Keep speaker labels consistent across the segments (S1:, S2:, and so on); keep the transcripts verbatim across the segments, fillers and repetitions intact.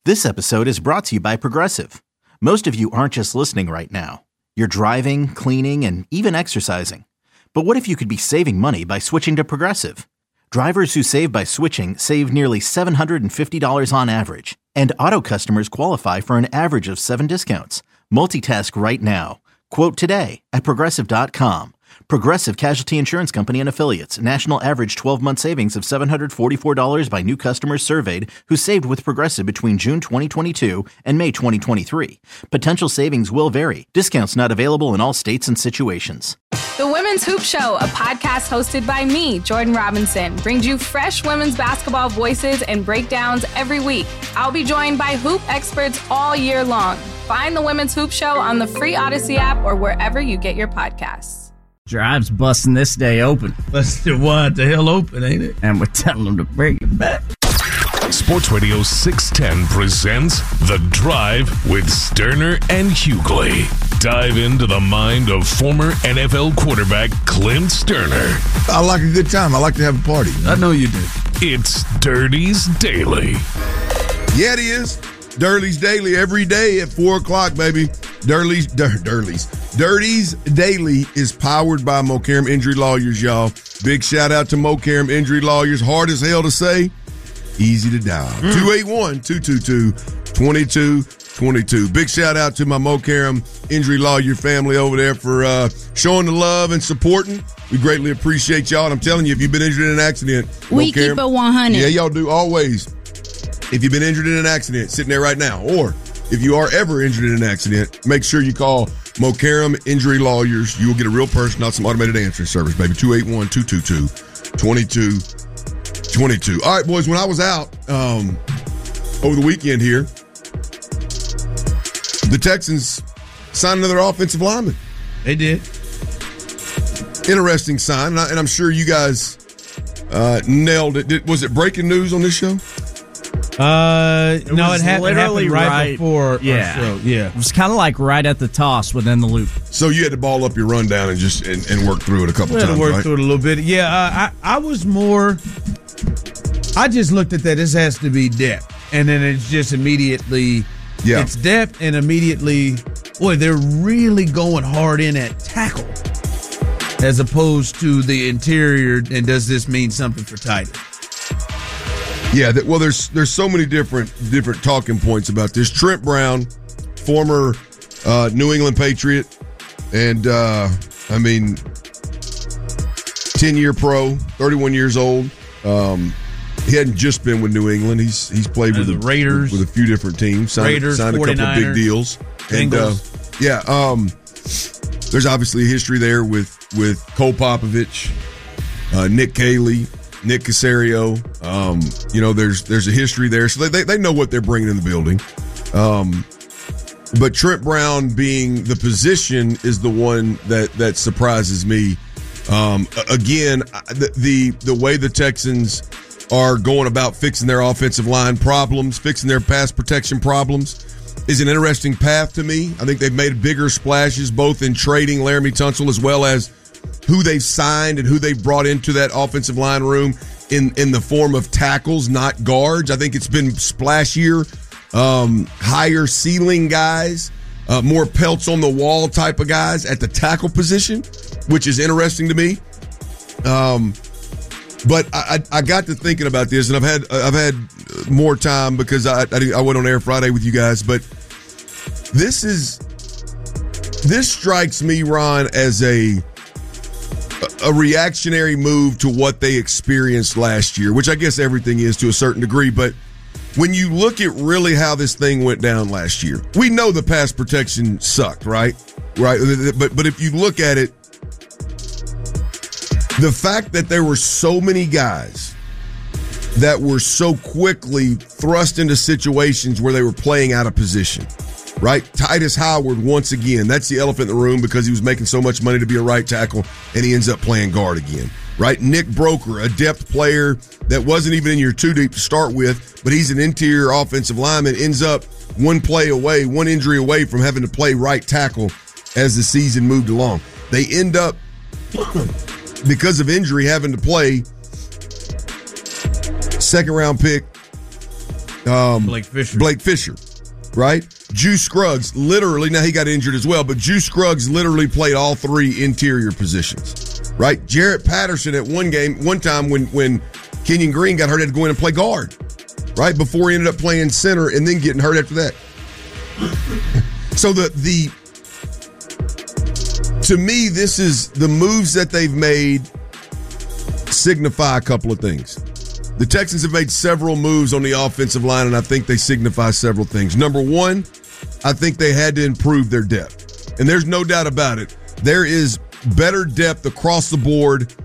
S1: This episode is brought to you by Progressive. Most of you aren't just listening right now. You're driving, cleaning, and even exercising. But what if you could be saving money by switching to Progressive? Drivers who save by switching save nearly seven hundred fifty dollars on average. And auto customers qualify for an average of seven discounts. Multitask right now. Quote today at Progressive dot com. Progressive Casualty Insurance Company and Affiliates. National average twelve-month savings of seven hundred forty-four dollars by new customers surveyed who saved with Progressive between June twenty twenty-two and May twenty twenty-three. Potential savings will vary. Discounts not available in all states and situations.
S2: The Women's Hoop Show, a podcast hosted by me, Jordan Robinson, brings you fresh women's basketball voices and breakdowns every week. I'll be joined by hoop experts all year long. Find the Women's Hoop Show on the free Odyssey app or wherever you get your podcasts.
S3: Drive's busting this day open.
S4: Busted wide the hell open, ain't it?
S3: And we're telling them to bring it back.
S5: Sports Radio six ten presents The Drive with Sterner and Hughley. Dive into the mind of former N F L quarterback Clint Sterner.
S6: I like a good time. I like to have a party.
S4: I know you do.
S5: It's Dirty's Daily.
S6: Yeah, it is. Dirty's Daily every day at four o'clock, baby. Dirty's, Dur- Dirty's. Dirty's Daily is powered by Mokaram Injury Lawyers, y'all. Big shout out to Mokaram Injury Lawyers. Hard as hell to say, easy to dial. Mm. two eight one, two two two, two two two two. Big shout out to my Mokaram Injury Lawyer family over there for uh, showing the love and supporting. We greatly appreciate y'all. And I'm telling you, if you've been injured in an accident,
S7: we
S6: Mokaram,
S7: keep it one hundred.
S6: Yeah, y'all do always. If you've been injured in an accident, sitting there right now, or if you are ever injured in an accident, make sure you call Mokaram Injury Lawyers. You will get a real person, not some automated answering service, baby. two eight one, two two two, two two two two. All right, boys, when I was out um, over the weekend here, the Texans signed another offensive lineman.
S4: They did.
S6: Interesting sign, and, I, and I'm sure you guys uh, nailed it. Did, was it breaking news on this show?
S4: Uh,
S3: It
S4: no,
S3: was
S4: it happened,
S3: literally
S4: happened right,
S3: right-
S4: before
S3: yeah.
S4: our show. Yeah.
S3: It was kind of like right at the toss within the loop.
S6: So you had to ball up your rundown and just and, and work through it a couple
S4: We had
S6: times,
S4: to work
S6: right?
S4: through it a little bit. Yeah, uh, I, I was more, I just looked at that. This has to be depth. And then it's just immediately,
S6: Yeah.
S4: it's depth and immediately, boy, they're really going hard in at tackle as opposed to the interior. And does this mean something for Titus?
S6: Yeah, that, well, there's there's so many different different talking points about this. Trent Brown, former uh, New England Patriot, and uh, I mean, ten-year pro, thirty-one years old. Um, he hadn't just been with New England. He's he's played
S4: And
S6: with
S4: the
S6: a,
S4: Raiders.
S6: with a few different teams. Signed,
S4: Raiders,
S6: signed a couple of big
S4: forty-niners,
S6: deals. And uh, yeah, um, there's obviously a history there with with Cole Popovich, uh, Nick Caley, Nick Caserio. Um, you know, there's there's a history there, so they, they they know what they're bringing in the building. Um, but Trent Brown being the position is the one that that surprises me. Um, again, the, the the way the Texans are going about fixing their offensive line problems, fixing their pass protection problems, is an interesting path to me. I think they've made bigger splashes both in trading Laramie Tunsil as well as who they've signed and who they've brought into that offensive line room in, in the form of tackles, not guards. I think it's been splashier, um, higher ceiling guys, uh, more pelts on the wall type of guys at the tackle position, which is interesting to me. Um, but I, I, I got to thinking about this, and I've had I've had more time because I, I I went on air Friday with you guys. But this is this strikes me, Ron, as a a reactionary move to what they experienced last year, which I guess everything is to a certain degree. But when you look at really how this thing went down last year, we know the pass protection sucked, right? Right. But but if you look at it, the fact that there were so many guys that were so quickly thrust into situations where they were playing out of position, right? Titus Howard, once again, that's the elephant in the room because he was making so much money to be a right tackle, and he ends up playing guard again, right? Nick Broker, a depth player that wasn't even in your two deep to start with, but he's an interior offensive lineman, ends up one play away, one injury away from having to play right tackle as the season moved along. They end up, because of injury, having to play second round pick um,
S4: Blake Fisher.
S6: Blake Fisher, right? Juice Scruggs, literally, now he got injured as well, but Juice Scruggs literally played all three interior positions, right? Jarrett Patterson at one game, one time when, when Kenyon Green got hurt, had to go in and play guard, right? Before he ended up playing center and then getting hurt after that. So the the to me, this is the moves that they've made signify a couple of things. The Texans have made several moves on the offensive line, and I think they signify several things. Number one, I think they had to improve their depth. And there's no doubt about it. There is better depth across the board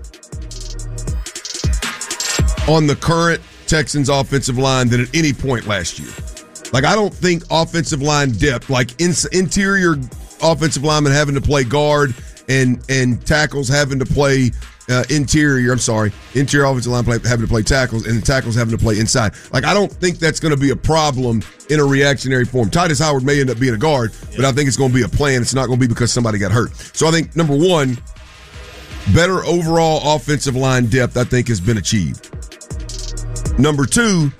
S6: on the current Texans offensive line than at any point last year. Like, I don't think offensive line depth, like in, interior offensive linemen having to play guard and, and tackles having to play Uh, interior, I'm sorry, interior offensive line play, having to play tackles and the tackles having to play inside. Like, I don't think that's going to be a problem in a reactionary form. Titus Howard may end up being a guard, yeah. but I think it's going to be a plan. It's not going to be because somebody got hurt. So I think, number one, better overall offensive line depth, I think, has been achieved. Number two,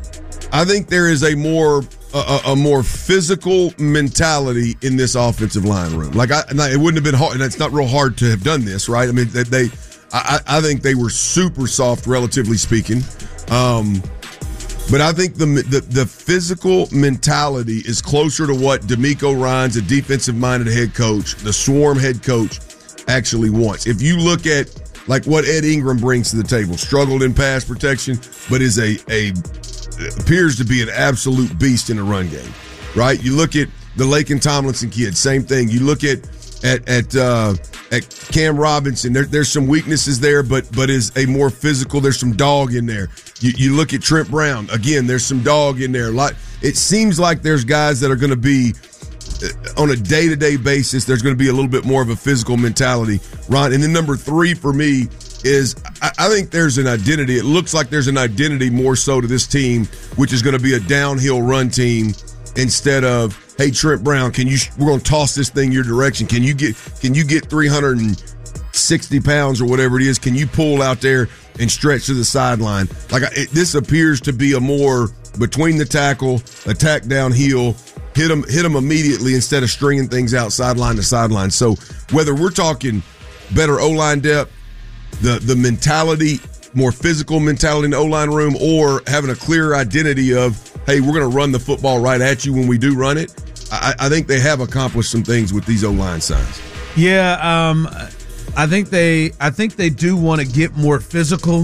S6: I think there is a more a, a more physical mentality in this offensive line room. Like, I, it wouldn't have been hard, and it's not real hard to have done this, right? I mean, they, they I, I think they were super soft, relatively speaking. Um, but I think the, the the physical mentality is closer to what D'Amico Ryans, a defensive-minded head coach, the Swarm head coach, actually wants. If you look at like what Ed Ingram brings to the table, struggled in pass protection, but is a a appears to be an absolute beast in the run game, right? You look at the Laken Tomlinson kid, same thing. You look at at at uh, at Cam Robinson. There, there's some weaknesses there, but but is a more physical. There's some dog in there. You, you look at Trent Brown again. There's some dog in there. Like, it seems like there's guys that are going to be on a day-to-day basis. There's going to be a little bit more of a physical mentality, Ron. And then number three for me is I, I think there's an identity. It looks like there's an identity more so to this team, which is going to be a downhill run team instead of, hey, Trent Brown, can you? We're going to toss this thing your direction. Can you get? Can you get three hundred sixty pounds or whatever it is? Can you pull out there and stretch to the sideline? Like, it, this appears to be a more between the tackle, attack downhill, hit them, hit them immediately instead of stringing things out sideline to sideline. So whether we're talking better O-line depth, the the mentality, more physical mentality in the O-line room, or having a clear identity of, hey, we're going to run the football right at you when we do run it, I, I think they have accomplished some things with these O-line signs.
S4: Yeah, um, I think they I think they do want to get more physical.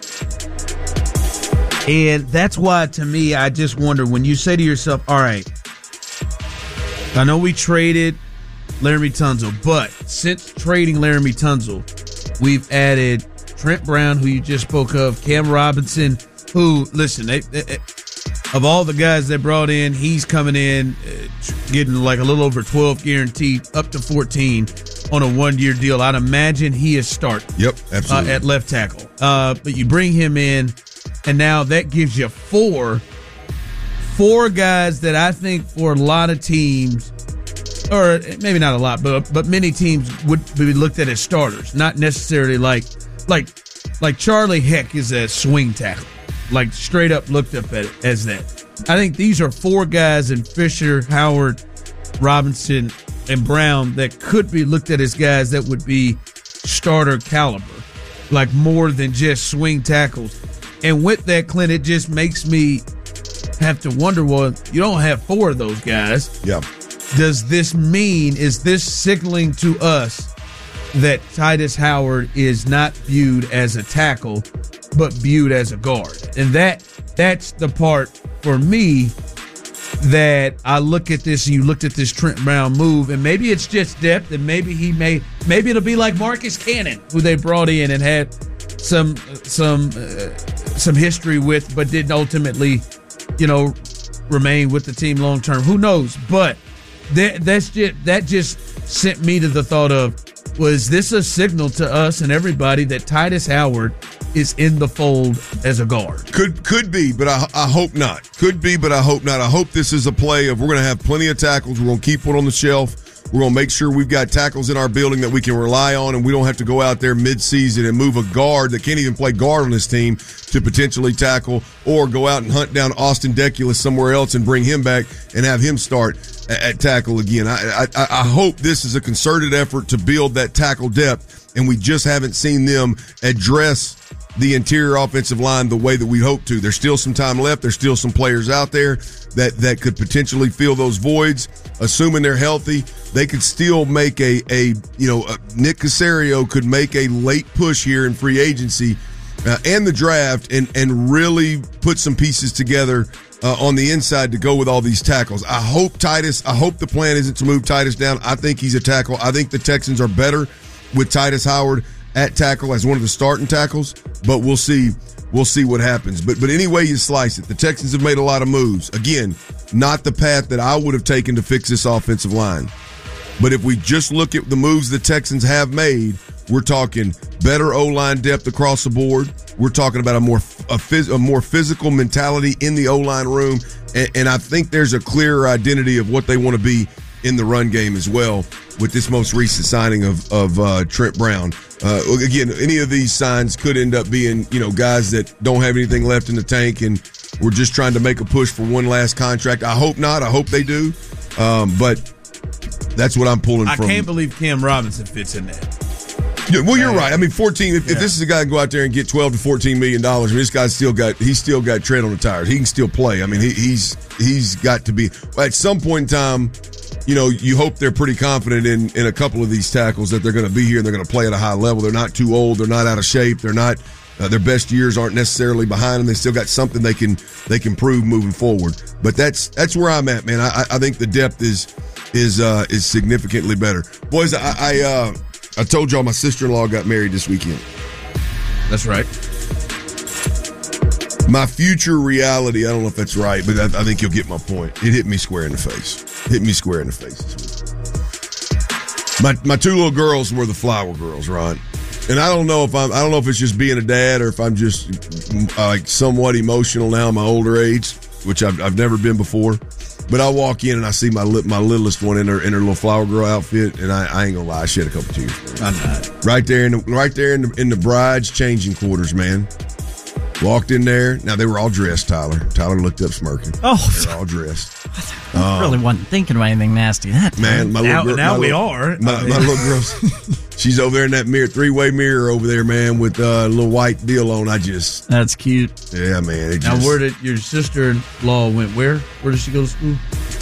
S4: And that's why, to me, I just wonder, when you say to yourself, all right, I know we traded Laramie Tunsil, but since trading Laramie Tunsil, we've added Trent Brown, who you just spoke of, Cam Robinson, who, listen, they, they, of all the guys they brought in, he's coming in uh, getting like a little over twelve guaranteed, up to fourteen on a one-year deal. I'd imagine he is starting.
S6: Yep, absolutely.
S4: Uh, at left tackle. Uh, but you bring him in, and now that gives you four, four guys that I think for a lot of teams, or maybe not a lot, but but many teams would be looked at as starters, not necessarily like like like Charlie Heck is a swing tackle, like straight up looked up at it as that. I think these are four guys in Fisher, Howard, Robinson, and Brown that could be looked at as guys that would be starter caliber, like more than just swing tackles. And with that, Clint, it just makes me have to wonder, well, you don't have four of those guys.
S6: Yeah.
S4: Does this mean, is this signaling to us that Titus Howard is not viewed as a tackle, but viewed as a guard? And that that's the part for me that I look at this, and you looked at this Trent Brown move, and maybe it's just depth, and maybe he may, maybe it'll be like Marcus Cannon, who they brought in and had some some uh, some history with, but didn't ultimately, you know, remain with the team long term. Who knows? But that that's just that just sent me to the thought of, was this a signal to us and everybody that Titus Howard is in the fold as a guard?
S6: Could could be, but I, I hope not. Could be, but I hope not. I hope this is a play of, we're going to have plenty of tackles. We're going to keep one on the shelf. We're going to make sure we've got tackles in our building that we can rely on, and we don't have to go out there mid-season and move a guard that can't even play guard on this team to potentially tackle, or go out and hunt down Austin Deculus somewhere else and bring him back and have him start at, at tackle again. I, I, I hope this is a concerted effort to build that tackle depth, and we just haven't seen them address the interior offensive line the way that we hope to. There's still some time left. There's still some players out there that, that could potentially fill those voids. Assuming they're healthy, they could still make a, a you know, a, Nick Caserio could make a late push here in free agency uh, and the draft and, and really put some pieces together uh, on the inside to go with all these tackles. I hope Titus, I hope the plan isn't to move Titus down. I think he's a tackle. I think the Texans are better with Titus Howard at tackle as one of the starting tackles, but we'll see. We'll see what happens. But but any way you slice it, the Texans have made a lot of moves. Again, not the path that I would have taken to fix this offensive line. But if we just look at the moves the Texans have made, we're talking better O-line depth across the board. We're talking about a more a, phys, a more physical mentality in the O-line room, and, and I think there's a clearer identity of what they want to be in the run game as well with this most recent signing of of uh, Trent Brown. Uh, again, any of these signs could end up being, you know, guys that don't have anything left in the tank and we're just trying to make a push for one last contract. I hope not. I hope they do. Um, but that's what I'm pulling
S4: I
S6: from.
S4: I can't believe Cam Robinson fits in that.
S6: Yeah, well, you're right. I mean, fourteen. If, yeah. if this is a guy who can go out there and get twelve to fourteen million dollars, I mean, this guy's still got he's still got tread on the tires. He can still play. I mean, he, he's he's got to be at some point in time. You know, you hope they're pretty confident in, in a couple of these tackles that they're going to be here and they're going to play at a high level. They're not too old. They're not out of shape. They're not uh, their best years aren't necessarily behind them. They still got something they can they can prove moving forward. But that's that's where I'm at, man. I, I think the depth is is uh, is significantly better. Boys, I I, uh, I told y'all my sister-in-law got married this weekend.
S4: That's right.
S6: My future reality, I don't know if that's right, but I, I think you'll get my point. It hit me square in the face. Hit me square in the face this week. My my two little girls were the flower girls, Ron. And I don't know if I'm I don't know if it's just being a dad or if I'm just uh, like somewhat emotional now in my older age, which I've I've never been before. But I walk in and I see my my littlest one in her in her little flower girl outfit, and I, I ain't gonna lie, I shed a couple tears.
S4: I'm not.
S6: Right there in the right there in the, in the bride's changing quarters, man. Walked in there. Now, they were all dressed, Tyler. Tyler looked up smirking.
S3: Oh.
S6: They were all dressed.
S3: I really um, wasn't thinking about anything nasty that time.
S6: Man, my
S4: now,
S6: little girl.
S4: Now
S6: my
S4: we
S6: little,
S4: are.
S6: My, my little girl, she's over there in that mirror, three-way mirror over there, man, with uh, a little white deal on. I just.
S3: That's cute.
S6: Yeah, man. It
S4: now,
S6: just,
S4: where did your sister-in-law went? Where? Where did she go to school?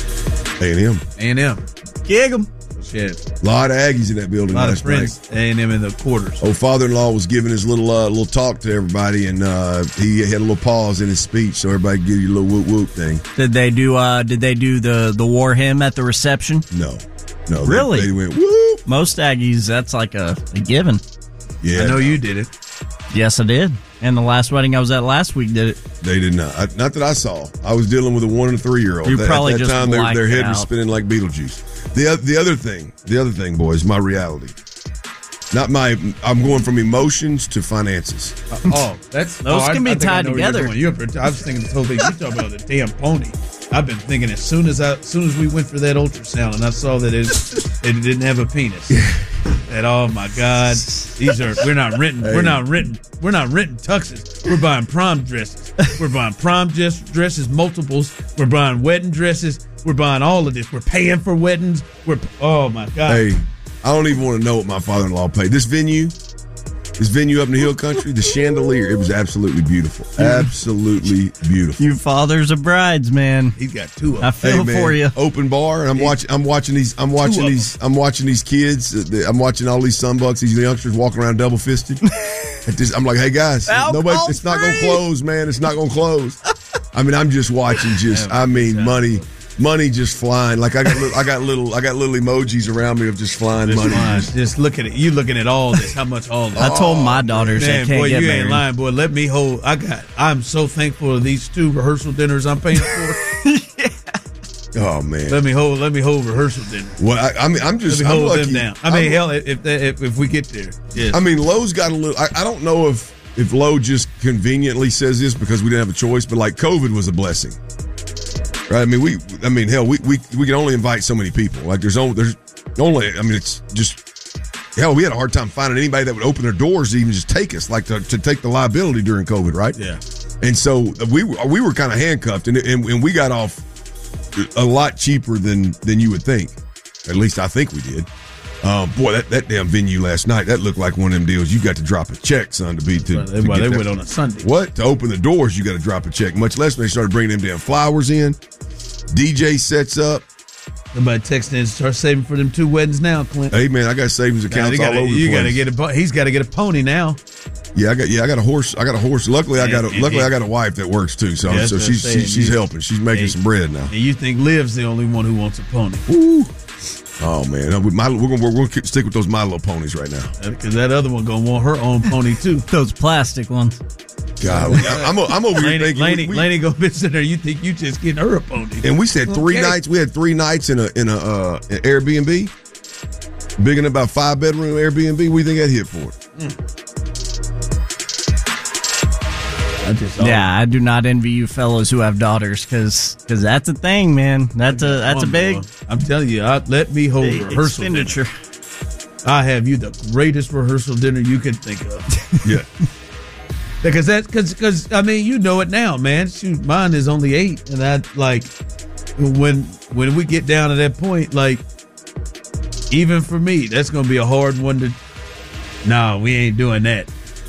S6: A and M.
S4: A and M.
S3: Gig 'em.
S4: Shit.
S6: A lot of Aggies in that building
S4: A lot
S6: last
S4: of friends,
S6: night.
S4: A and M in the quarters.
S6: Oh, father-in-law was giving his little uh, little talk to everybody, and uh, he had a little pause in his speech, so everybody could give you a little whoop whoop thing.
S3: Did they do? Uh, did they do the the war hymn at the reception?
S6: No, no.
S3: Really?
S6: They, they went whoop.
S3: Most Aggies, that's like a, a given.
S6: Yeah,
S4: I know
S6: no.
S4: you did it.
S3: Yes, I did. And the last wedding I was at last week did it.
S6: They did not. I, not that I saw. I was dealing with a one and a three year old.
S3: You
S6: At
S3: probably
S6: that
S3: just
S6: time, their, their head
S3: out.
S6: was spinning like Beetlejuice. The the other thing, the other thing, boys, my reality. Not my. I'm going from emotions to finances.
S4: Uh, oh, that's
S3: Those
S4: oh,
S3: can
S4: I,
S3: be
S4: I think I
S3: tied
S4: know where you're
S3: together.
S4: going. You're, I was thinking this whole thing. You talking about the damn pony? I've been thinking as soon as I, as soon as we went for that ultrasound and I saw that it, it didn't have a penis. And oh my God, these are we're not renting. Hey. We're not renting. We're not renting tuxes. We're buying prom dresses. We're buying prom dress, dresses, multiples. We're buying wedding dresses. We're buying all of this. We're paying for weddings. We're oh my God.
S6: Hey, I don't even want to know what my father-in-law paid. This venue, this venue up in the hill country, the chandelier, it was absolutely beautiful. Absolutely beautiful.
S3: You fathers of brides, man.
S4: He's got two of them.
S3: I feel
S6: Hey, man,
S3: for you.
S6: Open bar, and I'm watching. I'm watching these. I'm watching these. I'm watching these kids. uh, the- I'm watching all these sunbucks, these youngsters walking around double fisted. I'm like, hey guys, nobody.
S3: Alcohol
S6: It's not gonna
S3: free.
S6: close, man. It's not gonna close. I mean, I'm just watching. Just, I mean, money, money just flying. Like I got, little, I got little, I got little emojis around me of just flying
S4: Just,
S6: money.
S4: lying. Just look at it. You looking at all this? How much all this?
S3: I told my daughters
S4: Man,
S3: they can't
S4: boy,
S3: get
S4: you
S3: married.
S4: ain't lying, boy. Let me hold. I got. I'm so thankful of these two rehearsal dinners I'm paying for.
S6: Oh man.
S4: Let me hold. Let me hold rehearsal dinner.
S6: Well, I, I mean, I'm just.
S4: Let me
S6: I'm
S4: hold
S6: lucky.
S4: them down. I mean,
S6: I'm-
S4: hell, if, if if we get there, yes.
S6: I mean, Lowe's got a little. I, I don't know if if Lowe just conveniently says this because we didn't have a choice, but like COVID was a blessing, right? I mean, we. I mean, hell, we we we can only invite so many people. Like there's only there's Only, I mean, it's just, hell, we had a hard time finding anybody that would open their doors to even just take us, like to, to take the liability during COVID, right?
S4: Yeah.
S6: And so we were, we were kind of handcuffed, and, and and we got off a lot cheaper than than you would think. At least I think we did. Uh, boy, that, that damn venue last night, that looked like one of them deals. You got to drop a check, son, to be to.
S4: Well, they,
S6: to
S4: well,
S6: get
S4: they
S6: that.
S4: went on a Sunday.
S6: What? To open the doors, you got to drop a check. Much less when they started bringing them damn flowers in. D J sets up.
S4: Somebody texting in, start saving for them two weddings now, Clint.
S6: Hey man, I got savings accounts
S4: gotta,
S6: all over the
S4: you
S6: place.
S4: gotta get a. He's got to get a pony now.
S6: Yeah, I got. Yeah, I got a horse. I got a horse. Luckily, I got. A,
S4: And- and-
S6: luckily, I got a wife that works too. So,
S4: Yeah,
S6: so
S4: that's
S6: she's
S4: what I'm
S6: she's,
S4: saying.
S6: she's
S4: You-
S6: helping. She's making
S4: Hey,
S6: some bread now.
S4: And you think Liv's the only one who wants a pony?
S6: Ooh. Oh man, with my, we're gonna we're gonna stick with those My Little Ponies right now.
S4: Because that other one gonna want her own pony too.
S3: Those plastic ones.
S6: God, I'm I'm over here
S4: Laney,
S6: thinking.
S4: Laney,
S6: we, we,
S4: Laney gonna be sitting there. You think you just getting her a pony?
S6: and we said three
S4: Okay.
S6: nights. We had three nights in a in a uh, an Airbnb, big and about five bedroom Airbnb. We think that hit for it.
S4: I just
S3: Yeah, I do not envy you fellows who have daughters, because that's a thing, man. That's a that's a big,
S4: I'm telling you, I, let me hold
S3: big
S4: rehearsal dinner.
S3: expenditure.
S4: I have you the greatest rehearsal dinner you can think of.
S6: Yeah,
S4: Because that, because, because I mean, you know it now, man. Shoot, mine is only eight, and I like when when we get down to that point, like even for me, that's gonna be a hard one to. No, we ain't doing that.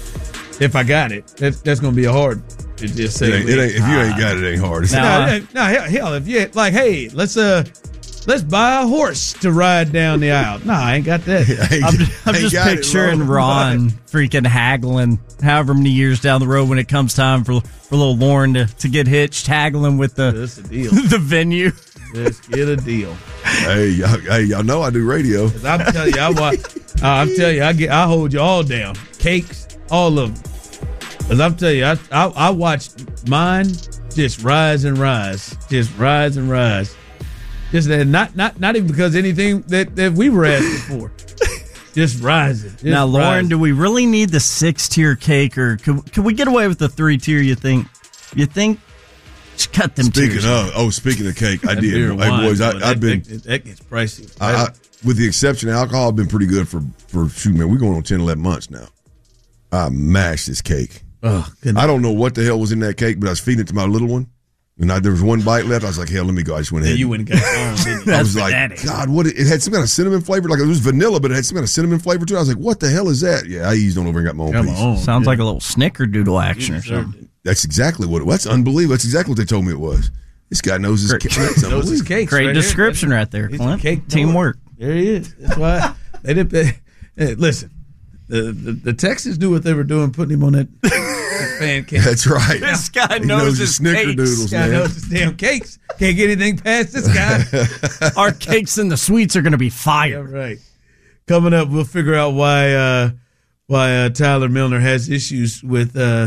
S4: If I got it, that's that's gonna be a hard to just say.
S6: it ain't, it ain't, if you ain't got it, it ain't hard.
S3: No.
S4: No, no, no, hell, hell, if you like, hey, let's uh, let's buy a horse to ride down the aisle. No, I ain't got that.
S3: I'm, I'm
S6: Ain't
S3: just
S6: got it,
S3: picturing
S6: Lord.
S3: Ron freaking haggling however many years down the road when it comes time for for little Lauren to, to get hitched, haggling with the
S4: That's the deal.
S3: the venue.
S4: Let's get a deal.
S6: Hey, y'all, hey, y'all know I do radio.
S4: I'm telling you, I watch. Uh, I'm telling you, I get, I hold you all down. Cakes, all of them. Cause I'm telling you, I, I, I watched mine just rise and rise, just rise and rise. Just that, not, not, not even because anything that, that we were asking for. Just rising. Just
S3: Now, Lauren,
S4: rising.
S3: do we really need the six tier cake, or could, could we get away with the three tier? You think? You think? Just cut them
S6: Speaking
S3: tiers.
S6: of, oh, speaking of cake, I
S4: That
S6: did.
S4: beer
S6: Hey,
S4: and wine,
S6: boys, I,
S4: boy,
S6: I've
S4: that,
S6: been.
S4: that, that gets pricey.
S6: I, I, with the exception of alcohol, I've been pretty good for for shoot, man. We're going on ten, eleven months now. I mashed this cake.
S4: oh, goodness.
S6: I don't know what the hell was in that cake, but I was feeding it to my little one, and I, there was one bite left. I was like, "Hell, let me go." I just went
S4: Yeah,
S6: ahead.
S4: you went and got your own, didn't you?
S6: I
S3: That's
S6: was like,
S3: pathetic.
S6: God, what? It, it had some kind of cinnamon flavor. Like it was vanilla, but it had some kind of cinnamon flavor to it. I was like, what the hell is that? Yeah, I eased on over and got my own
S4: Got
S6: piece.
S4: my own.
S3: Sounds
S4: Yeah.
S3: like a little snickerdoodle action or
S4: deserved
S3: something.
S6: That's exactly what it was. That's unbelievable. That's exactly what they told me it was. This guy knows his
S3: Great.
S6: cake. That's
S4: Knows his
S6: unbelievable.
S4: cakes
S3: Great
S4: right there.
S3: description right there,
S4: He's a
S3: Clint.
S4: cake
S3: Teamwork.
S4: There he is. That's why they did. They, hey, listen, the, the the Texans knew what they were doing, putting him on that, that fan cake.
S6: That's right.
S3: This guy
S6: He
S3: knows
S6: his
S3: his cakes.
S6: snickerdoodles,
S4: This guy
S6: man.
S4: knows his damn cakes. Can't get anything past this guy.
S3: Our cakes and the sweets are going to be
S4: All
S3: fire.
S4: right. Coming up, we'll figure out why uh, why uh, Tyler Milner has issues with uh,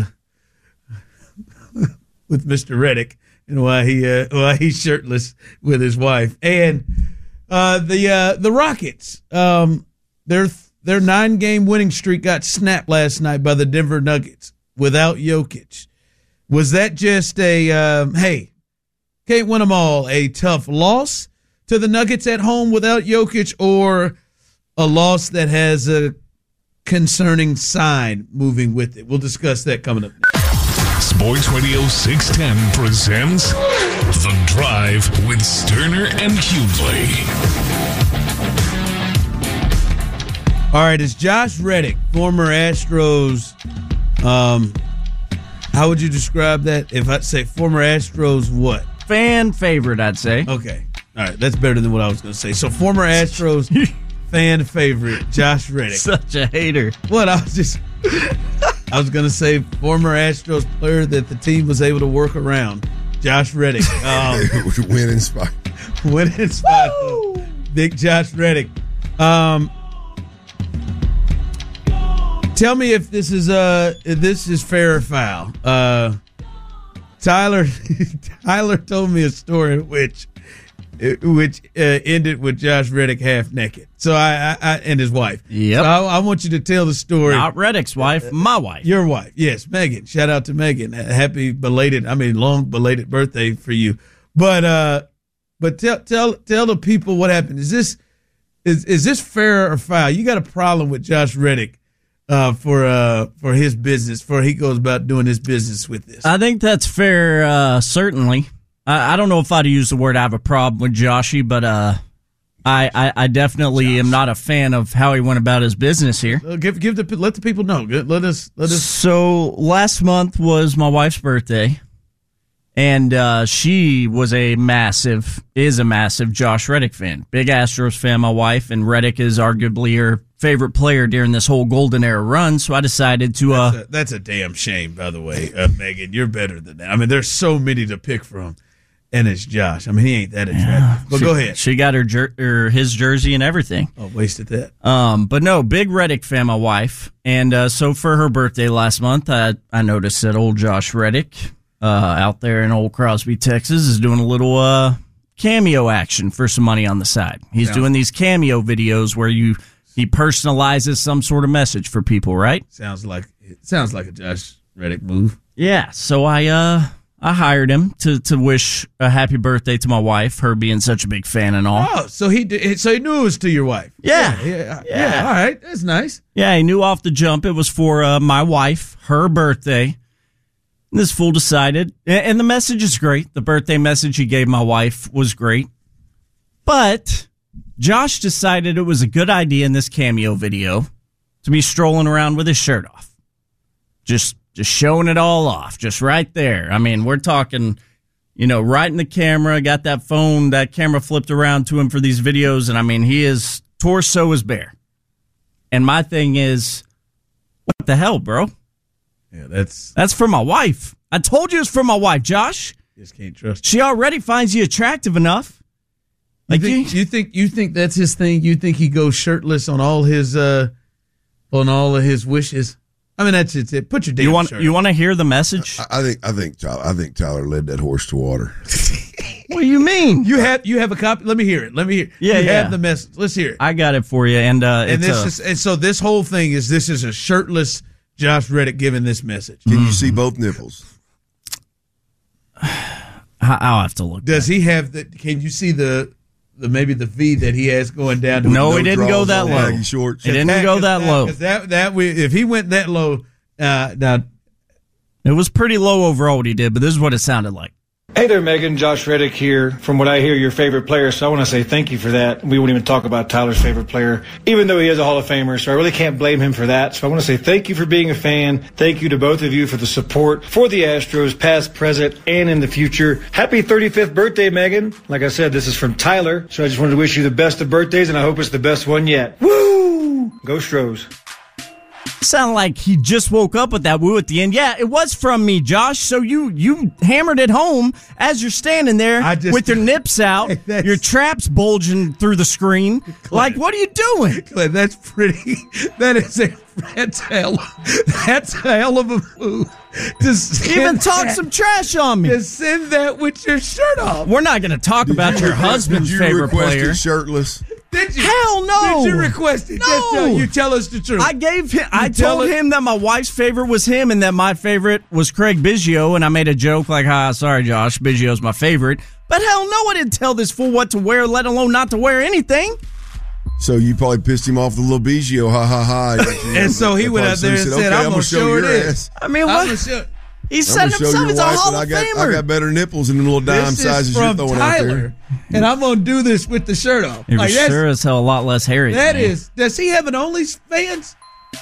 S4: with Mister Reddick and why he uh, why he's shirtless with his wife, and uh, the uh, the Rockets. Um, their their nine game winning streak got snapped last night by the Denver Nuggets without Jokic. Was that just a um, hey, can't win them all, a tough loss to the Nuggets at home without Jokic, or a loss that has a concerning sign moving with it? We'll discuss that coming up next.
S5: Sports Radio six ten presents The Drive with Sterner and Hughley.
S4: All right, it's Josh Reddick, former Astros. Um, how would you describe that? If I say former Astros, what?
S3: Fan favorite, I'd say.
S4: Okay, all right, that's better than what I was going to say. So former Astros fan favorite, Josh Reddick.
S3: Such a hater.
S4: What I was just, I was going to say former Astros player that the team was able to work around, Josh Reddick. Um,
S6: Win inspired.
S4: Win in spot of Big Josh Reddick. Um, tell me if this is uh if this is fair or foul. Uh, Tyler Tyler told me a story in which which uh, ended with Josh Reddick half naked. So I, I, I and his wife.
S3: Yep.
S4: So I, I want you to tell the story.
S3: Not Reddick's wife, my wife.
S4: Your wife, yes, Megan. Shout out to Megan. Happy belated, I mean, long belated birthday for you. But uh, but tell tell tell the people what happened. Is this is is this fair or foul? You got a problem with Josh Reddick uh, for uh, for his business, for he goes about doing his business with this?
S3: I think that's fair, uh, certainly. I, I don't know if I'd use the word I have a problem with Joshy, but uh, I, I, I definitely Josh. am not a fan of how he went about his business here.
S4: Uh, give give the let the people know. Let us let us.
S3: So last month was my wife's birthday. And uh, she was a massive, is a massive Josh Reddick fan. Big Astros fan, my wife, and Reddick is arguably her favorite player during this whole golden era run. So I decided to. Uh,
S4: that's, a, that's a damn shame, by the way, uh, Megan. You're better than that. I mean, there's so many to pick from, and it's Josh. I mean, he ain't that attractive. Yeah, but
S3: she,
S4: go ahead.
S3: She got her jer- or his jersey and everything.
S4: Oh, wasted that.
S3: Um, but no, big Reddick fan, my wife, and uh, so for her birthday last month, I I noticed that old Josh Reddick. Uh, out there in Old Crosby, Texas, is doing a little uh, cameo action for some money on the side. He's yeah. doing these cameo videos where you he personalizes some sort of message for people, right?
S4: Sounds like it sounds like a Josh Reddick move.
S3: Yeah, so I uh I hired him to to wish a happy birthday to my wife, her being such a big fan and all.
S4: Oh, so he did, so he knew it was to your wife.
S3: Yeah,
S4: yeah, yeah. yeah. yeah all right, that's nice.
S3: Yeah, he knew off the jump it was for uh, my wife, her birthday. This fool decided, and the message is great. The birthday message he gave my wife was great. But Josh decided it was a good idea in this cameo video to be strolling around with his shirt off. Just just showing it all off, just right there. I mean, we're talking, you know, right in the camera, got that phone, that camera flipped around to him for these videos, and I mean, he is, torso is bare. And my thing is, what the hell, bro?
S4: Yeah, that's
S3: that's for my wife. I told you it's for my wife, Josh.
S4: Just can't trust you.
S3: She already finds you attractive enough.
S4: Like you think, you, you think you think that's his thing? You think he goes shirtless on all his uh, on all of his wishes? I mean, that's it. Put your damn
S3: you want
S4: shirt
S3: you
S4: on.
S3: want to hear the message?
S6: I, I think I think Tyler, I think Tyler led that horse to water.
S3: What do you mean?
S4: You have you have a copy. Let me hear it. Let me hear.
S3: Yeah,
S4: you
S3: yeah.
S4: have the message. Let's hear it.
S3: I got it for you, and uh,
S4: and
S3: it's
S4: this
S3: a,
S4: is and so this whole thing is this is a shirtless Josh Reddick giving this message.
S6: Can you see both nipples?
S3: I'll have to look.
S4: Does he have the? Can you see the the maybe the V that he has going down to?
S3: No,
S6: no
S3: he didn't go that low.
S6: Baggy shorts.
S3: He didn't go that
S4: that,
S3: low.
S4: That that we, if he went that low, uh, now
S3: it was pretty low overall what he did, but this is what it sounded like.
S7: Hey there, Megan. Josh Reddick here. From what I hear, your favorite player, so I want to say thank you for that. We won't even talk about Tyler's favorite player, even though he is a Hall of Famer, so I really can't blame him for that. So I want to say thank you for being a fan. Thank you to both of you for the support for the Astros, past, present, and in the future. Happy thirty-fifth birthday, Megan. Like I said, this is from Tyler, so I just wanted to wish you the best of birthdays, and I hope it's the best one yet. Woo! Go Stros.
S3: Sound like he just woke up with that woo at the end. Yeah, it was from me, Josh. So you you hammered it home as you're standing there just, with your nips out, your traps bulging through the screen. Clint, like, what are you doing?
S4: Clint, that's pretty. That is a that's hell. That's a hell of a move. To
S3: even talk
S4: that,
S3: some trash on me.
S4: To send that with your shirt off.
S3: We're not going to talk did about you your request, husband's
S6: did you
S3: favorite player.
S6: Shirtless.
S4: Did you?
S3: Hell no!
S4: Did you request it?
S3: No!
S4: Tell, you tell us the truth.
S3: I gave him.
S4: You
S3: I told it? him that my wife's favorite was him, and that my favorite was Craig Biggio. And I made a joke like, "Ha, sorry, Josh, Biggio's my favorite." But hell no, I didn't tell this fool what to wear, let alone not to wear anything.
S6: So you probably pissed him off the little Biggio, ha ha ha.
S4: And so he went out there and said,
S6: okay,
S4: "I'm gonna show her this."
S3: I mean, what? He said himself, he's a Hall of
S6: I got,
S3: Famer.
S6: I got better nipples than the little dime
S4: this
S6: sizes
S4: is
S6: you're
S4: from
S6: throwing
S4: Tyler,
S6: out there.
S4: And I'm going to do this with the shirt off.
S3: It
S4: like,
S3: was sure as hell a lot less hairy.
S4: That is. Does he have an OnlyFans?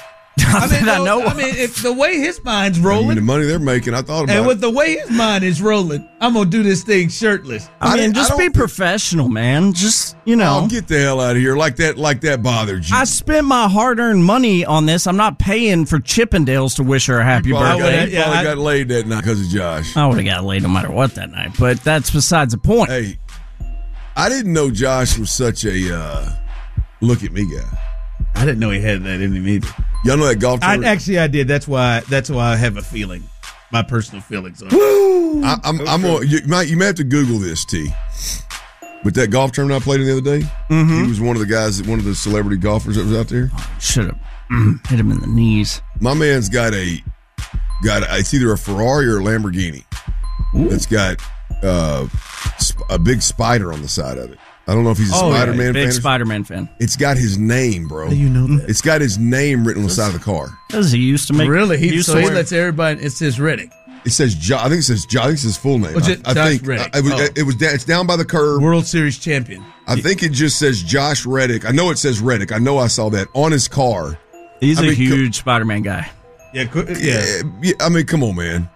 S3: I mean, I know.
S4: I mean, if the way his mind's rolling, I
S6: mean, the money they're making, I thought about
S4: and
S6: it.
S4: with the way his mind is rolling, I'm gonna do this thing shirtless.
S3: I, I mean, just
S6: I
S3: be professional, man. Just you know,
S6: oh, get the hell out of here. Like that, like that bothered you.
S3: I spent my hard-earned money on this. I'm not paying for Chippendales to wish her a happy
S6: you probably
S3: birthday.
S6: Got, you
S3: yeah,
S6: probably
S3: I,
S6: got laid that night because of Josh.
S3: I would have got laid no matter what that night, but that's besides the point.
S6: Hey, I didn't know Josh was such a uh, look at me guy.
S4: I didn't know he had that in him either.
S6: Y'all know that golf
S4: I,
S6: tournament?
S4: actually, I did. That's why. That's why I have a feeling, my personal feelings on it.
S6: Woo! I, I'm. Okay. I'm. Gonna, you might. You may have to Google this, T. But that golf tournament I played in the other day,
S3: mm-hmm.
S6: he was one of the guys, one of the celebrity golfers that was out there.
S3: Oh, should have mm, hit him in the knees.
S6: My man's got a got. A, it's either a Ferrari or a Lamborghini. Ooh. That's got uh, a big spider on the side of it. I don't know if he's a
S3: Oh,
S6: Spider-Man
S3: yeah, big
S6: fan.
S3: Spider-Man fan.
S6: It's got his name, bro.
S4: How do you know that?
S6: It's got his name written on the side of the car.
S3: Because he used to make.
S4: Really? He,
S3: used
S4: so
S3: to
S4: he
S3: wear-
S4: lets everybody. It says Reddick,
S6: It says Jo- I think it says Jo- I think it's his full name.
S4: Was
S6: I,
S4: it
S6: I
S4: Josh
S6: think
S4: Reddick?
S6: I- it was.
S4: Oh.
S6: It was. Da- it's down by the curb.
S4: World Series champion.
S6: I think it just says Josh Reddick. I know it says Reddick. I know I saw that on his car.
S3: He's
S6: I
S3: a
S6: mean,
S3: huge Spider-Man guy.
S4: Yeah, co-
S6: Yeah.
S4: yeah.
S6: yeah. I mean, come on, man.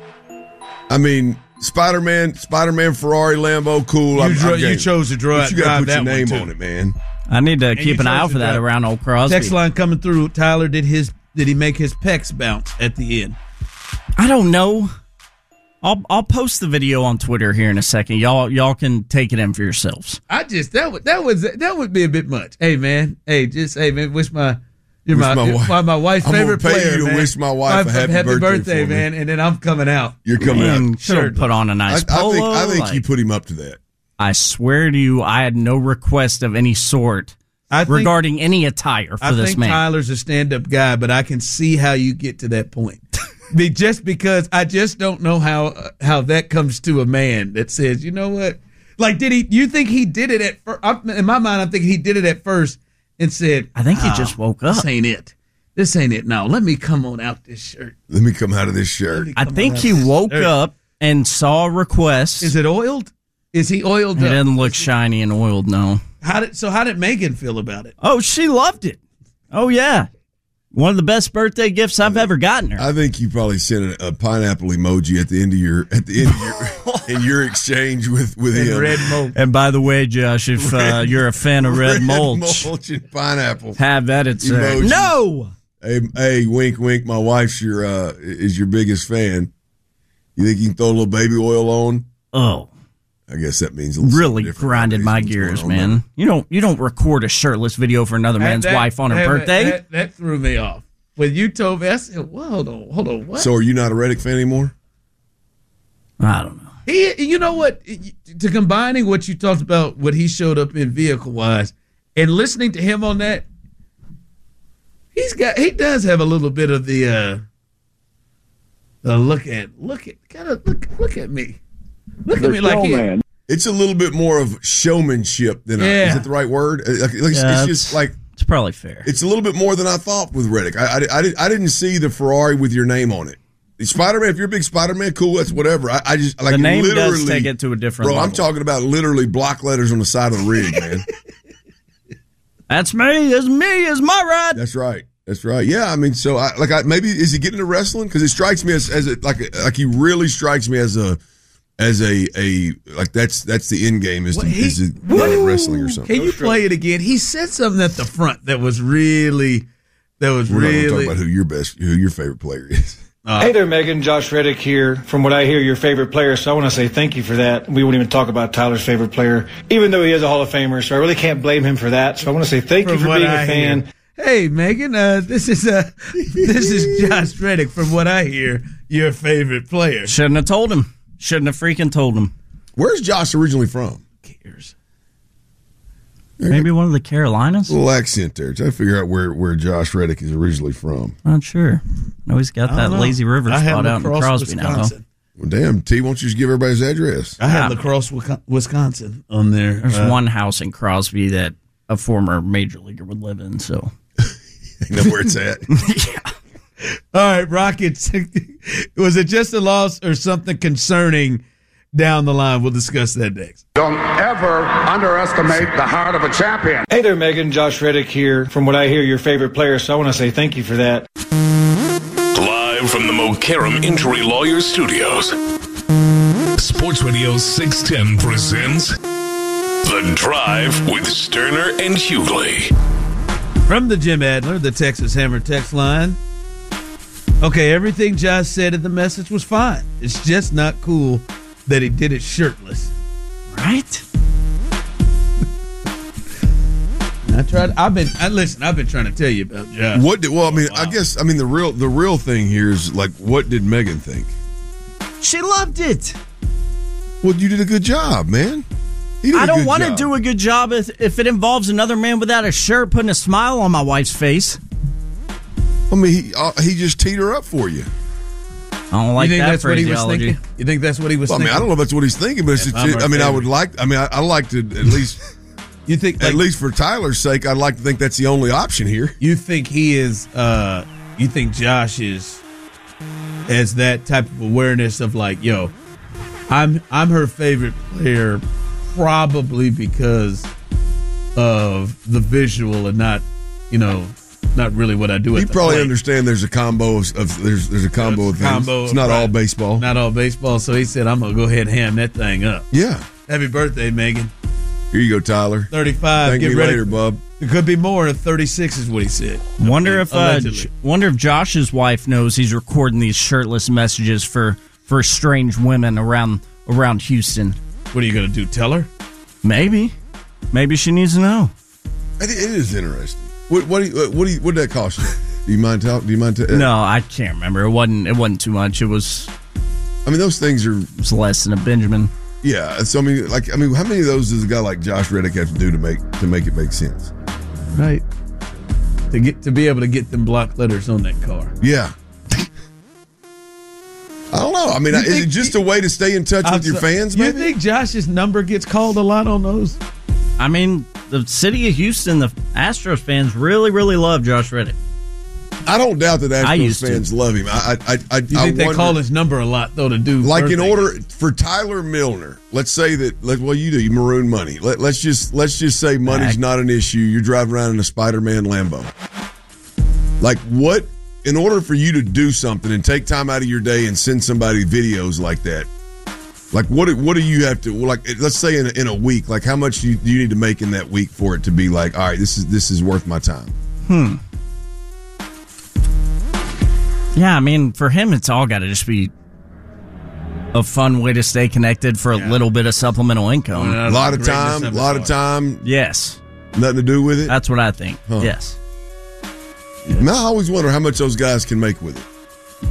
S6: I mean, Spider-Man, Spider-Man, Ferrari, Lambo, cool.
S4: You,
S6: I'm,
S4: dro-
S6: I'm
S4: you
S6: game.
S4: chose to draw
S6: But
S4: out.
S6: you got
S4: drive
S6: to put your
S4: that one,
S6: name
S4: too.
S6: on it, man.
S3: I need to keep
S4: you
S3: an eye
S4: chose
S3: out for
S4: to
S3: that
S4: drive.
S3: around old Crosby.
S4: Text line coming through. Tyler, did his did he make his pecs bounce at the end?
S3: I don't know. I'll I'll post the video on Twitter here in a second. Y'all y'all can take it in for yourselves.
S4: I just that would that was that would be a bit much. Hey man, hey just hey man, wish my you're
S6: Wish
S4: my
S6: my wife-
S4: my, my wife's
S6: I'm gonna
S4: favorite
S6: pay you
S4: player.
S6: to
S4: man.
S6: wish my wife a happy
S4: happy
S6: birthday for me.
S4: man, and then I'm coming out.
S6: You're coming
S3: And
S6: out.
S3: should have put on a
S6: I,
S3: nice
S6: I
S3: polo.
S6: think. I think
S3: like-
S6: you put him up to that.
S3: I swear to you, I had no request of any sort
S4: I think,
S3: regarding any attire for
S4: I
S3: this
S4: think
S3: man.
S4: Tyler's a stand-up guy, but I can see how you get to that point. Be just because I just don't know how uh, how that comes to a man that says, you know what? Like, did he? You think he did it at first? In my mind, I'm thinking he did it at first and said,
S3: I think he
S4: "Oh,
S3: just woke up.
S4: This ain't it. This ain't it. No, let me come on out this shirt.
S6: Let me come out of this shirt.
S4: Let me
S3: I
S4: come
S3: think
S4: on out
S3: he
S4: this
S3: woke
S4: shirt."
S3: up and saw a request.
S4: Is it oiled? Is he oiled
S3: It
S4: up?
S3: doesn't look shiny and oiled, no.
S4: How did so? How did Megan feel about it?
S3: Oh, she loved it. Oh, yeah. One of the best birthday gifts I've ever gotten her.
S6: I think you probably sent a, a pineapple emoji at the end of your at the end of your in your exchange with with
S4: And
S6: him.
S4: red mold.
S3: And by the way, Josh, if uh, you're a fan of red, mulch,
S6: mulch and pineapple.
S3: have that at say.
S6: Emoji.
S3: No!
S6: Hey, hey, wink, wink. My wife's your uh, is your biggest fan. You think you can throw a little baby oil on?
S3: Oh,
S6: I guess that means a little
S3: really
S6: something different
S3: grinded my
S6: nowadays. What's
S3: gears,
S6: going on
S3: man. You don't you don't record a shirtless video for another man's
S4: That-
S3: wife on her
S4: that-
S3: birthday.
S4: That, that threw me off. When you told me, I said, well, hold on, hold on, what?
S6: there? So, are you not a Reddick fan anymore?
S3: I don't know.
S4: He, you know what? To combining what you talked about, what he showed up in vehicle wise, and listening to him on that, he's got, he does have a little bit of the, uh, uh look at, look at, kind of look, look at me, look at me like he,
S6: It's a little bit more of showmanship than I,
S4: Yeah.
S6: is it the right word? Uh, Like, like,
S3: Yeah,
S6: it's just like
S3: It's probably fair.
S6: it's a little bit more than I thought with Reddick. I, I, I, did, I didn't see the Ferrari with your name on it. Spider-Man, if you're a big Spider-Man, cool, that's whatever. I, I just like
S3: The name
S6: literally,
S3: does take it to a different
S6: bro.
S3: level.
S6: I'm talking about literally block letters on the side of the rig, man.
S3: That's me. It's me. It's my ride.
S6: That's right. That's right. Yeah, I mean, so I, like, I, maybe is he getting into wrestling? Because it strikes me as as a, like a, like he really strikes me as a as a a like that's that's the end game is to,
S4: Well, he-
S6: is to get into wrestling or something.
S4: Can you play it again? He said something at the front that was really, that was
S6: We're not going to talk
S4: really.
S6: about who your best, who your favorite player is.
S7: Hey there, Megan. Josh Reddick here. From what I hear, your favorite player. So I want to say thank you for that. We won't even talk about Tyler's favorite player, even though he is a Hall of Famer. So I really can't blame him for that. So I want to say thank you
S4: From
S7: for
S4: what
S7: being
S4: I
S7: a fan.
S4: hear. Hey, Megan. Uh, this is uh, this is Josh Reddick. From what I hear, your favorite player.
S3: Shouldn't have told him. Shouldn't have freaking told him.
S6: Where's Josh originally from?
S4: Cares.
S3: Maybe one of the Carolinas?
S6: A little accent there. Try to figure out where, where Josh Reddick is originally from.
S3: Not sure. No, he's got
S4: I
S3: that
S4: don't know.
S3: lazy river
S4: I had
S3: spot out in
S4: Lacrosse,
S3: Crosby now. Though.
S4: Wisconsin.
S6: Well, damn, T, why don't you just give everybody his address?
S4: I had
S3: Yeah.
S4: Lacrosse, Wisco- Wisconsin on there.
S3: There's
S4: Uh,
S3: one house in Crosby that a former major leaguer would live in. So
S6: You know where it's at.
S4: All right, Rockets. Was it just a loss or something concerning down the line? We'll discuss that next.
S8: Don't ever underestimate the heart of a champion.
S7: Hey there, Megan. Josh Reddick here. From what I hear, your favorite player. So I want to say thank you for that.
S5: Live from the Mokaram Injury Lawyers Studios. Sports Radio six ten presents The Drive with Sterner and Hughley.
S4: From the Jim Adler, the Texas Hammer text line. Okay, everything Josh said in the message was fine. It's just not cool that he did it shirtless.
S3: right?
S4: I tried. I've been. I, listen. I've been trying to tell you about Josh.
S6: What did, well, I mean, I guess, I mean, the real, the real thing here is like, what did Megan think?
S3: She loved it.
S6: Well, you did a good job, man. He did
S3: I
S6: a
S3: don't
S6: good
S3: want to
S6: job.
S3: do a good job if, if it involves another man without a shirt putting a smile on my wife's face.
S6: I mean, he, uh, he just teed her up for you.
S3: I don't like
S4: you think
S3: that
S4: that's what he was
S3: phraseology.
S4: thinking? You think that's what he was
S6: Well, I mean,
S4: thinking?
S6: I don't know if that's what he's thinking, but it's,
S4: If
S6: it's,
S4: I'm her
S6: I mean, I
S4: favorite.
S6: would like, I mean, I, I like to at least
S4: You think, like,
S6: at least for Tyler's sake, I'd like to think that's the only option here.
S4: You think he is? Uh, you think Josh is has that type of awareness of like, yo, I'm I'm her favorite player, probably because of the visual and not, you know, not really what I do.
S6: You
S4: at the
S6: probably
S4: plate.
S6: understand there's a combo of, of there's there's a combo of things.
S4: Combo,
S6: it's not
S4: right.
S6: all baseball.
S4: Not all baseball. So he said, I'm gonna go ahead and ham that thing up.
S6: Yeah.
S4: Happy birthday, Megan.
S6: Here you go, Tyler.
S4: thirty-five.
S6: Thank
S4: Get
S6: me
S4: ready.
S6: later, bub.
S4: It could be more. thirty-six is what he said.
S3: Wonder if uh,
S4: Allegedly.
S3: J- wonder if Josh's wife knows he's recording these shirtless messages for, for strange women around around Houston.
S4: What are you gonna do? Tell her?
S3: Maybe, maybe she needs to know.
S6: I think it is interesting. What what do you, what do you, what did that cost you? Do you mind tell? Do you mind? T-
S3: No, I can't remember. It wasn't. It wasn't too much. It was.
S6: I mean, those things are.
S3: It was less than a Benjamin.
S6: Yeah. So I mean, like, I mean, how many of those does a guy like Josh Reddick have to do to make to make it make sense?
S4: Right. To get to be able to get them block letters on that car.
S6: Yeah. I don't know. I mean,
S4: You
S6: is
S4: think-
S6: it just a way to stay in touch
S4: I'm
S6: with your
S4: so-
S6: fans?
S4: You
S6: Maybe.
S4: think Josh's number gets called a lot on those?
S3: I mean, the city of Houston, the Astros fans really, really love Josh Reddick.
S6: I don't doubt that
S3: I
S6: Astros
S3: used to.
S6: fans love him. I, I, I,
S4: Do you
S6: I
S4: think they
S6: wonder,
S4: call his number a lot though to do
S6: like in
S4: birthday
S6: order
S4: gifts?
S6: for Tyler Milner? Let's say that. Like, well, you do you maroon money. Let, let's just let's just say money's not an issue. You're driving around in a Spider-Man Lambo. Like what? In order for you to do something and take time out of your day and send somebody videos like that, like what? What do you have to like? Let's say in a, in a week, like how much do you, do you need to make in that week for it to be like, all right, this is this is worth my time.
S3: Hmm. Yeah, I mean, for him, it's all got to just be a fun way to stay connected for a
S4: Yeah.
S3: little bit of supplemental income.
S6: A lot of time, a lot of time,
S3: Yes,
S6: nothing to do with it.
S3: that's what I think.
S6: Huh.
S3: Yes.
S6: Now, I always wonder how much those guys can make with it.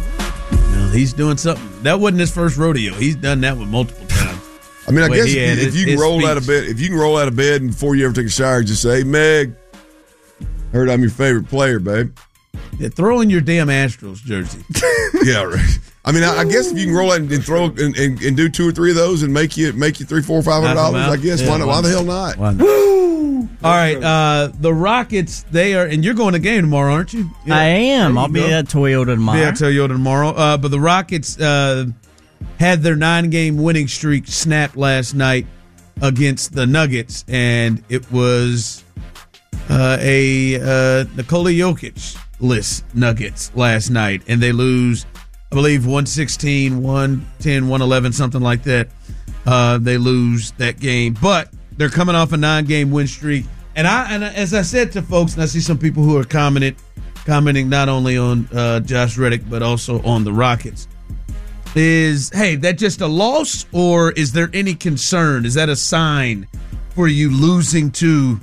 S4: No, he's doing something. That wasn't his first rodeo. He's done that one multiple times.
S6: I mean, I
S4: Wait,
S6: guess
S4: he
S6: if,
S4: had
S6: you, if
S4: his-
S6: you can
S4: his
S6: roll
S4: speech.
S6: out of bed, if you can roll out of bed and before you ever take a shower, just say, "Hey, Meg, heard I'm your favorite player, babe."
S4: Yeah, throw in your damn Astros jersey.
S6: Yeah, right. I mean, I, I guess if you can roll out and, and throw and, and, and do two or three of those and make you make you three, four, five hundred
S4: Knock 'em
S6: dollars,
S4: out.
S6: I guess
S4: Yeah,
S6: why, not,
S4: why
S6: why the
S4: not?
S6: hell not?
S4: Why not? All right, uh, the Rockets. They are, and you're going to game tomorrow, aren't you? Yeah.
S3: I am.
S4: There
S3: I'll
S4: you
S3: be
S4: go.
S3: at Toyota tomorrow.
S4: Yeah, Toyota tomorrow. Uh, but the Rockets uh, had their nine-game winning streak snapped last night against the Nuggets, and it was uh, a uh, Nikola Jokic-less Nuggets last night, and they lose, I believe, one sixteen, one ten, one eleven, something like that. Uh, they lose that game, but they're coming off a nine-game win streak. And I, and as I said to folks, and I see some people who are commenting, commenting not only on uh, Josh Reddick but also on the Rockets, is hey, that just a loss, or is there any concern? Is that a sign for you losing to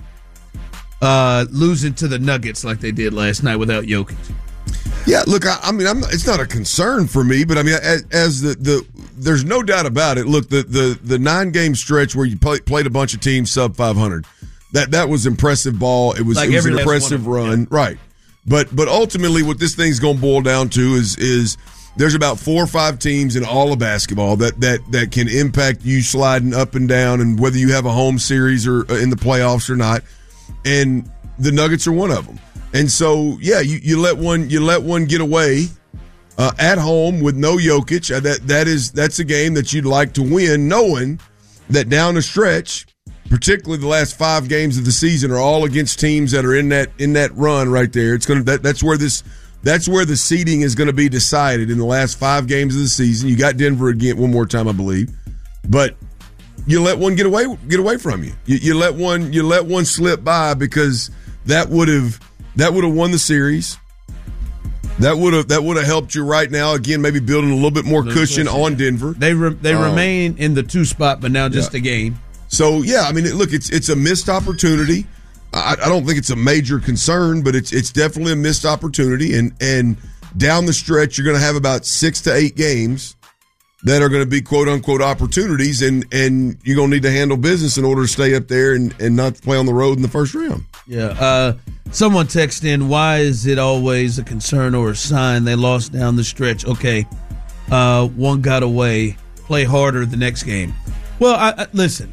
S4: uh, losing to the Nuggets like they did last night without Jokic?
S6: Yeah, look, I, I mean, I'm, it's not a concern for me, but I mean, as, as the, the there's no doubt about it. Look, the the, the nine game stretch where you play, played a bunch of teams sub five hundred, that that was impressive ball. It was,
S4: Like
S6: it was
S4: every
S6: an
S4: last one
S6: impressive
S4: of them,
S6: run, right? But but ultimately, what this thing's going to boil down to is is there's about four or five teams in all of basketball that that that can impact you sliding up and down, and whether you have a home series or in the playoffs or not. And the Nuggets are one of them. And so, yeah, you, you let one you let one get away uh, at home with no Jokic. Uh, that that is that's a game that you'd like to win, knowing that down the stretch, particularly the last five games of the season, are all against teams that are in that in that run right there. It's gonna that, that's where this that's where the seeding is going to be decided in the last five games of the season. You got Denver again one more time, I believe, but you let one get away get away from you. You, you let one you let one slip by because that would have. That would have won the series. That would have that would have helped you right now. Again, maybe building a little bit more cushion, cushion on Denver.
S4: They re- they
S6: um,
S4: remain in the two spot, but now just
S6: yeah.
S4: a game.
S6: So yeah, I mean, look, it's it's a missed opportunity. I, I don't think it's a major concern, but it's it's definitely a missed opportunity. And and down the stretch, you're going to have about six to eight games that are going to be quote unquote opportunities, and and you're going to need to handle business in order to stay up there and and not play on the road in the first round.
S4: Yeah. Uh, someone texted in, why is it always a concern or a sign they lost down the stretch? Okay, uh, one got away. Play harder the next game. Well, I, I, listen,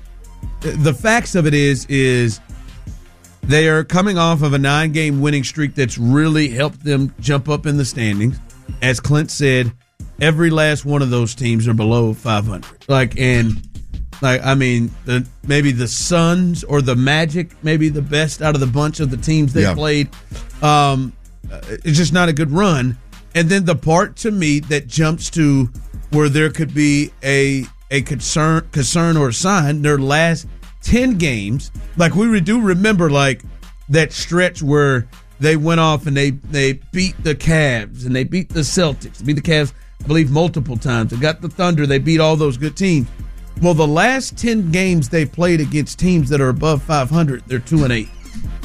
S4: the facts of it is is they are coming off of a nine-game winning streak that's really helped them jump up in the standings. As Clint said, every last one of those teams are below five hundred. Like, and like I mean, the, maybe the Suns or the Magic, maybe the best out of the bunch of the teams they yeah. played. Um, it's just not a good run. And then the part to me that jumps to where there could be a a concern, concern or a sign, their last ten games. Like we do remember, like that stretch where they went off and they they beat the Cavs and they beat the Celtics. They beat the Cavs, I believe, multiple times. They got the Thunder. They beat all those good teams. Well, the last ten games they played against teams that are above five hundred, they're two and eight.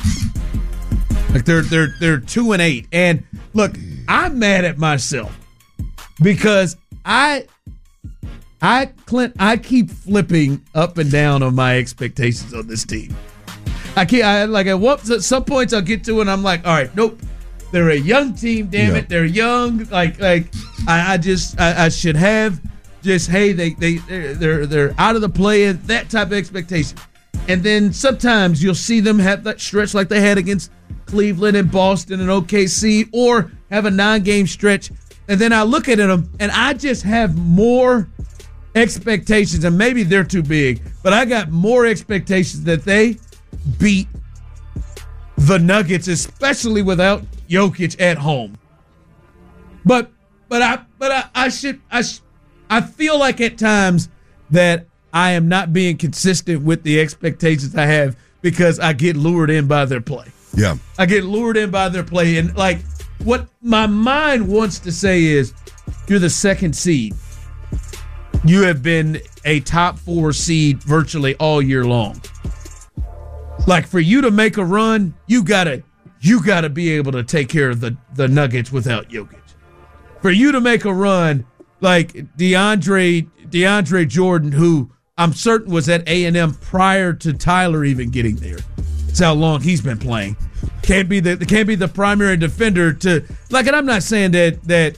S4: Like they're they're they're two and eight. And look, I'm mad at myself because I I Clint I keep flipping up and down on my expectations on this team. I can't I like at what at some points I'll get to it and I'm like, all right, nope. They're a young team, damn yeah. it. They're young. Like like I, I just I, I should have just hey they they they're they're out of the play-in, that type of expectation. And then sometimes you'll see them have that stretch like they had against Cleveland and Boston and O K C, or have a nine-game stretch. And then I look at them, and I just have more expectations, and maybe they're too big, but I got more expectations that they beat the Nuggets, especially without Jokic at home. But but I but I, I should I I feel like at times that I am not being consistent with the expectations I have because I get lured in by their play.
S6: Yeah.
S4: I get lured in by their play. And, like, what my mind wants to say is you're the second seed. You have been a top four seed virtually all year long. Like, for you to make a run, you gotta you gotta be able to take care of the, the Nuggets without Jokic. For you to make a run, like DeAndre DeAndre Jordan, who I'm certain was at A and M prior to Tyler even getting there. That's how long he's been playing. Can't be the can't be the primary defender to like. And I'm not saying that that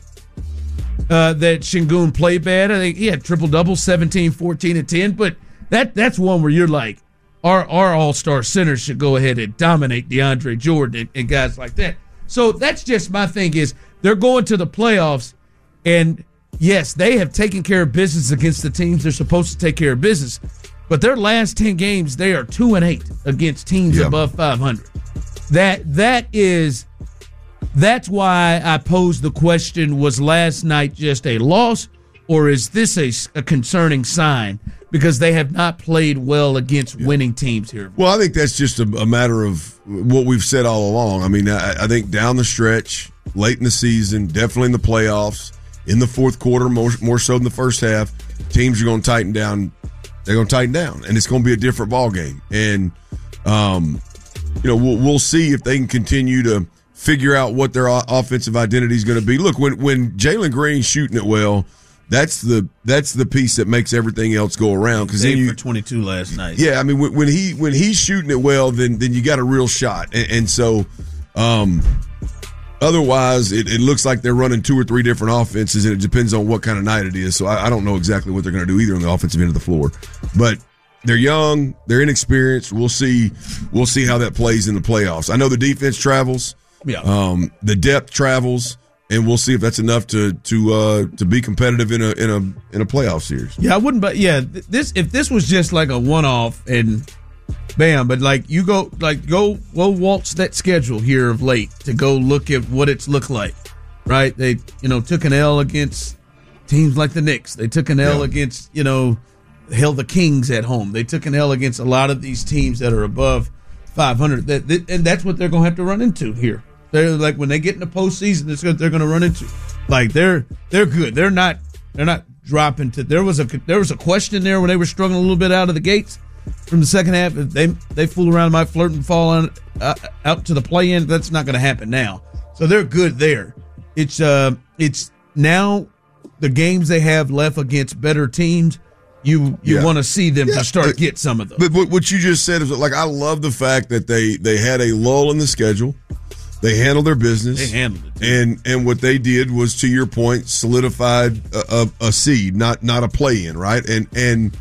S4: uh, that Şengün played bad. I think he had triple double, seventeen, fourteen, and ten. But that that's one where you're like, our our all star center should go ahead and dominate DeAndre Jordan and, and guys like that. So that's just my thing is they're going to the playoffs, and yes, they have taken care of business against the teams they're supposed to take care of business. But their last ten games, they are two and eight against teams yeah. above five hundred. That that is that's why I posed the question: was last night just a loss, or is this a, a concerning sign because they have not played well against yeah. winning teams here?
S6: Well, I think that's just a, a matter of what we've said all along. I mean, I, I think down the stretch, late in the season, definitely in the playoffs, in the fourth quarter, more more so than the first half, teams are going to tighten down. They're going to tighten down, and it's going to be a different ball game. And, um, you know, we'll, we'll see if they can continue to figure out what their offensive identity is going to be. Look, when when Jalen Green's shooting it well, that's the that's the piece that makes everything else go around. Because then you
S4: for twenty-two last night.
S6: Yeah, I mean, when, when he when he's shooting it well, then then you got a real shot. And, and so, um, otherwise, it, it looks like they're running two or three different offenses, and it depends on what kind of night it is. So I, I don't know exactly what they're going to do either on the offensive end of the floor. But they're young, they're inexperienced. We'll see. We'll see how that plays in the playoffs. I know the defense travels.
S4: Yeah.
S6: Um, the depth travels, and we'll see if that's enough to to uh, to be competitive in a in a in a playoff series.
S4: Yeah, I wouldn't. But yeah, this if this was just like a one off and. Bam, but like you go like go go waltz that schedule here of late to go look at what it's looked like. Right? They, you know, took an L against teams like the Knicks. They took an L yeah. against, you know, hell the Kings at home. They took an L against a lot of these teams that are above five hundred. That, that and that's what they're going to have to run into here. They're like when they get in the postseason, that's what they're going to run into. Like they're they're good. They're not they're not dropping to. There was a there was a question there when they were struggling a little bit out of the gates. From the second half, if they they fool around, might flirt and fall on, uh, out to the play-in. That's not going to happen now. So they're good there. It's uh, it's now the games they have left against better teams. You you
S6: yeah.
S4: want to see them
S6: yeah.
S4: to start
S6: but,
S4: get some of them.
S6: But what you just said is like I love the fact that they they had a lull in the schedule. They handled their business.
S4: They handled it, too.
S6: and and what they did was, to your point, solidified a, a, a seed, not not a play-in, right? And and.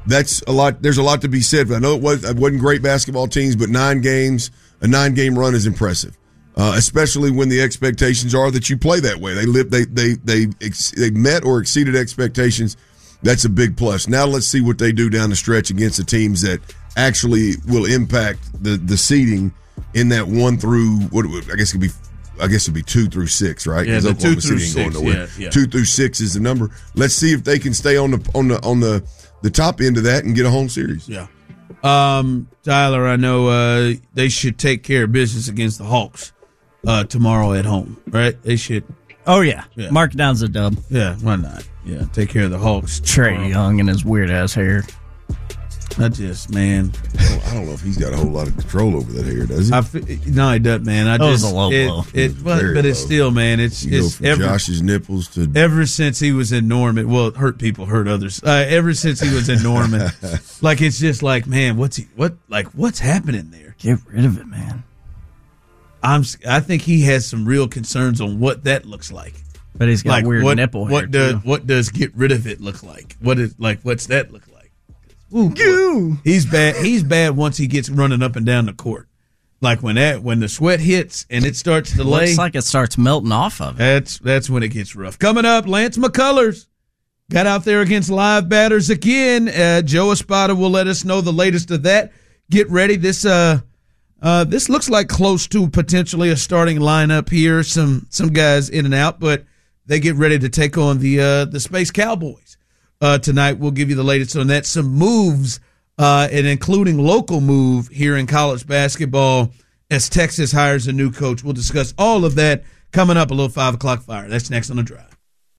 S6: that's a lot. There's a lot to be said. I know it, was, it wasn't great basketball teams, but nine games, a nine-game run is impressive, uh, especially when the expectations are that you play that way. They live, they they they ex, they met or exceeded expectations. That's a big plus. Now let's see what they do down the stretch against the teams that actually will impact the the seeding in that one through what I guess it could be. I guess it'd be two through six, right?
S4: Yeah, the two through six. Yeah, yeah.
S6: Two through six is the number. Let's see if they can stay on the on the on the, the top end of that and get a home series.
S4: Yeah. Um, Tyler, I know uh, they should take care of business against the Hawks uh, tomorrow at home, right? They should.
S3: Oh yeah,
S4: yeah.
S3: Mark down's a dub.
S4: Yeah, why not? Yeah, take care of the Hawks.
S3: Trae
S4: tomorrow.
S3: Young and his weird ass hair.
S4: I just, man.
S6: I don't know if he's got a whole lot of control over that hair, does he?
S4: I, no, he doesn't, man. I
S3: that
S4: just,
S3: was a low
S4: it,
S3: blow.
S4: It, it, but, but it's still, man. It's,
S6: you
S4: it's
S6: go from
S4: ever,
S6: Josh's nipples to
S4: ever since he was in Norman. Well, it hurt people, hurt others. Uh, ever since he was in Norman, like it's just like, man, what's he? What like what's happening there?
S3: Get rid of it, man.
S4: I'm. I think he has some real concerns on what that looks like.
S3: But he's got
S4: like
S3: weird
S4: what,
S3: nipple hair.
S4: What does
S3: too.
S4: what does get rid of it look like? What is like? What's that look like? Ooh,
S3: Goo.
S4: He's bad. He's bad once he gets running up and down the court. Like when that when the sweat hits and it starts to lay.
S3: Looks like it starts melting off of it.
S4: That's that's when it gets rough. Coming up, Lance McCullers got out there against live batters again. Uh, Joe Espada will let us know the latest of that. Get ready. This uh uh this looks like close to potentially a starting lineup here. Some some guys in and out, but they get ready to take on the uh the Space Cowboys. Uh, tonight, we'll give you the latest on that. Some moves, uh, and including local move here in college basketball as Texas hires a new coach. We'll discuss all of that coming up a little five o'clock fire. That's next on The Drive.